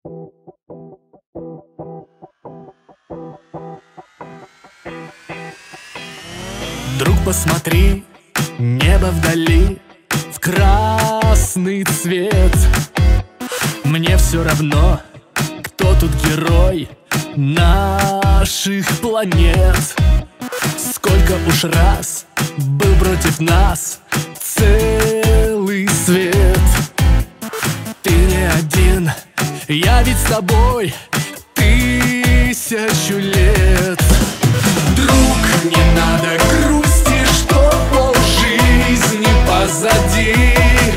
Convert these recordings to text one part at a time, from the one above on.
Друг, посмотри, небо вдали в красный цвет. Мне все равно, кто тут герой наших планет. Сколько уж раз был против нас целый свет. Ты не один, я ведь с тобой 1000 лет. Друг, не надо грусти, что полжизни позади.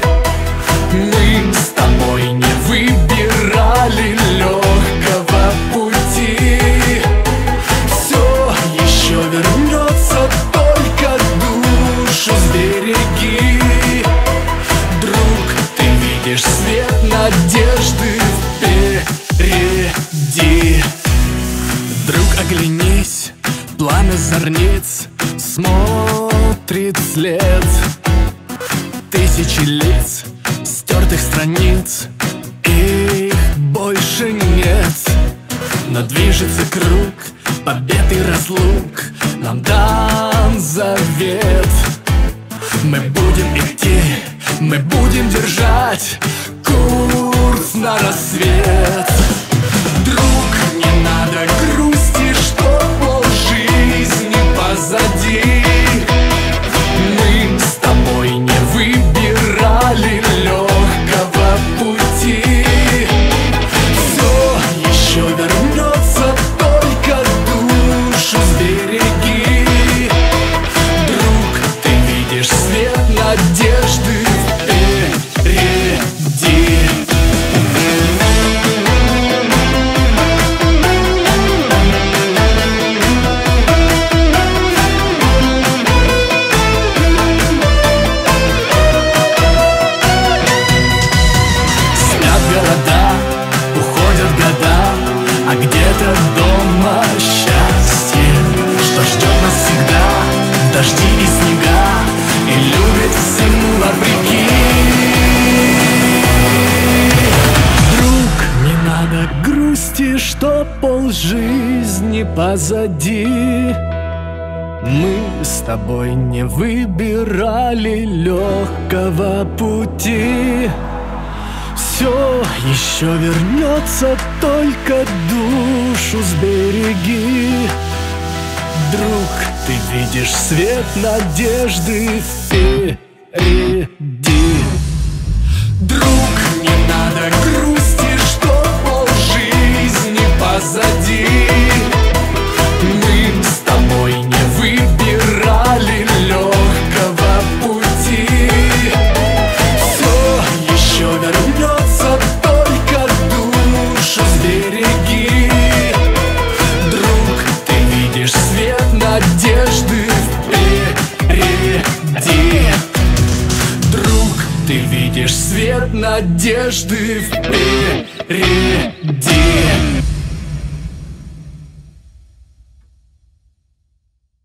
Мы с тобой не выбирали легкого пути. Все еще вернется, только душу сбереги. Друг, ты видишь свет надежды впереди. Друг, оглянись, пламя зорниц смотрит вслед. 1000 лиц, стертых страниц, их больше нет. Но движется круг побед и разлук, нам дан завет. Мы будем идти, мы будем держать курс на рассвет. Друг, не надо грусти, что полжизни позади. Мы с тобой не выбирали легкого пути. Все еще вернется, только душу сбереги. Друг, ты видишь свет надежды впереди. Города, уходят года, а где-то дома счастье, что ждет нас всегда в дожди и снега, и любит всему вопреки. Друг, не надо грусти, что полжизни позади. Мы с тобой не выбирали легкого пути. Все еще вернется, только душу сбереги. Друг, ты видишь свет надежды впереди. Друг, не надо грусти, что полжизни позади. Мы с тобой не выбирали легкого пути. Все еще вернется, только душу сбереги. Друг, ты видишь свет надежды впереди. Друг, ты видишь свет надежды впереди.